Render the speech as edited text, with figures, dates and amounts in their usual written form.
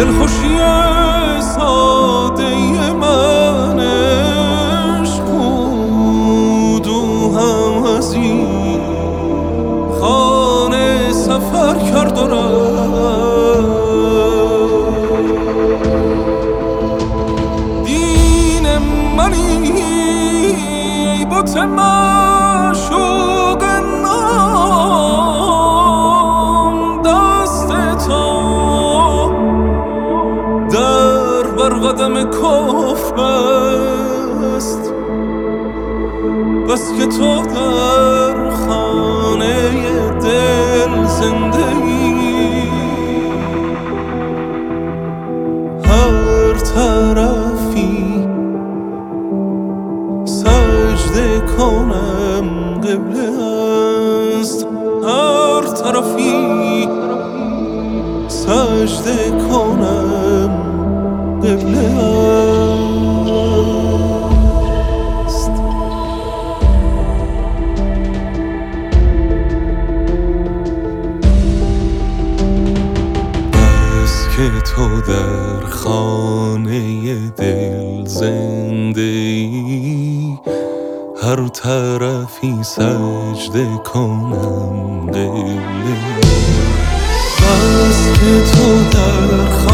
دلخوشی ساده من عشق بود و هم از این خانه سفر کرد و رفت. دین منی ای بت معشوق نام، دست تو در بر قدم کفر است، بس که تو در خانه دل زنده ای. هر طرفی سجده کنم قبله است، هر طرفی سجده کنم قبله است. بس که تو در خانه دل زنده ای، هر طرفی سجده کنم قبله. بس که تو در